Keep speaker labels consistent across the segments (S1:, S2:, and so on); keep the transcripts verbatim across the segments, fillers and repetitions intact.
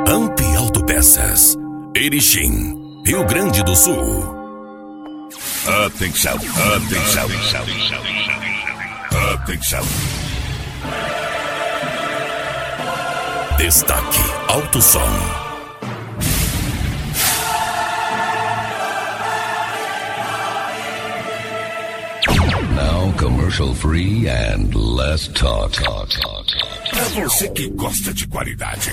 S1: Amp Autopeças, Erechim, Rio Grande do Sul. Atenção, atenção, atenção, atenção. Destaque Alto Som.
S2: Now commercial free and less talk, talk, talk, talk.
S1: Pra você que gosta de qualidade.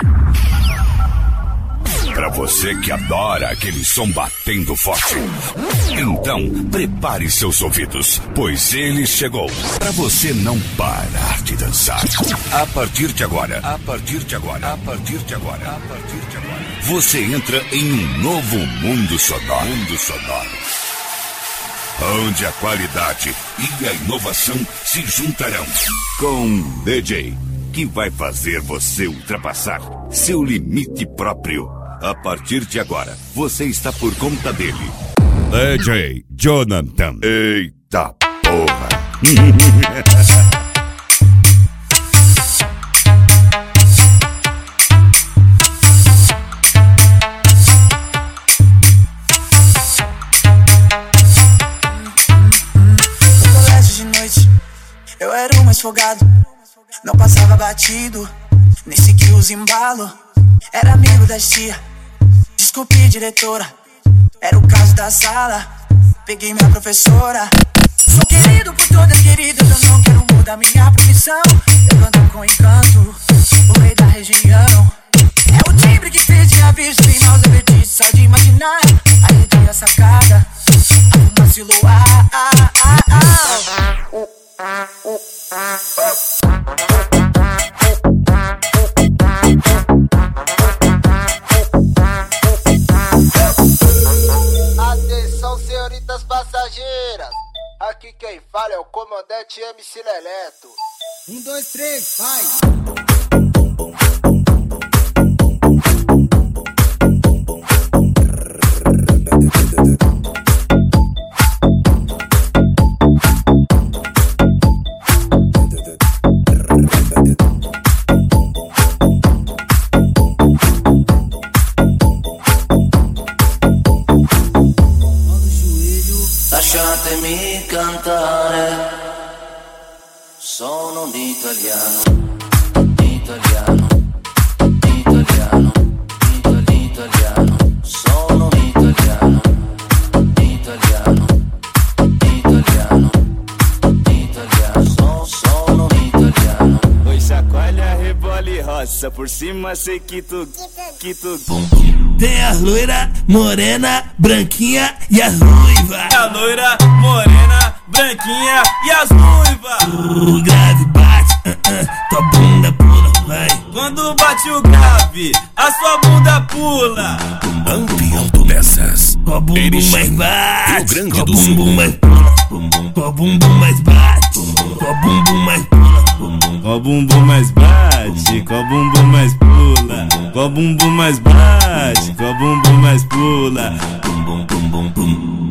S1: Pra você que adora aquele som batendo forte. Então, prepare seus ouvidos, pois ele chegou. Pra você não parar de dançar. A partir de agora, a partir de agora, a partir de agora, a partir de agora, você entra em um novo mundo sonoro. Mundo sonoro. Onde a qualidade e a inovação se juntarão com um D J que vai fazer você ultrapassar seu limite próprio. A partir de agora, você está por conta dele. D J Jonathan. Eita porra!
S3: Eu era o mais folgado, não passava batido, nem seguia os embalo. Era amigo da tia, desculpe diretora, era o caso da sala. Peguei minha professora. Sou querido por todas queridas, eu não quero mudar minha profissão. Eu canto com encanto, o rei da região. É o timbre que fez de aviso, tem maus apetites só de imaginar. Aí tem a sacada, uma siluar.
S4: Atenção, senhoritas passageiras. Aqui quem fala é o comandante M C Leleto.
S5: Um, dois, três, vai!
S6: Lasciatemi cantare, sono un italiano, italiano, italiano, itali- italiano, sono un italiano, italiano, italiano, italiano, so- sono un italiano.
S7: Oi, chacoalha, rebola e roça, por cima sei que tu, que tu...
S8: Tem as loira, morena, branquinha e as ruivas.
S7: A loira, morena, branquinha e as ruivas.
S8: O grave bate, uh -uh, tua bunda pula, vai.
S7: Quando bate o grave, a sua bunda pula.
S1: Amp Autopeças,
S8: Tua bumbum
S1: Erechim,
S8: mais bate,
S1: Rio Grande
S8: tua
S1: do
S8: bumbum
S1: Sul.
S8: mais pula, tua bumbum mais bate, tua bumbum mais pula.
S7: Qual bumbum mais bate, qual bumbum mais pula. Qual bumbum mais bate, qual bumbum mais pula.
S8: Bum bum bum bum bum.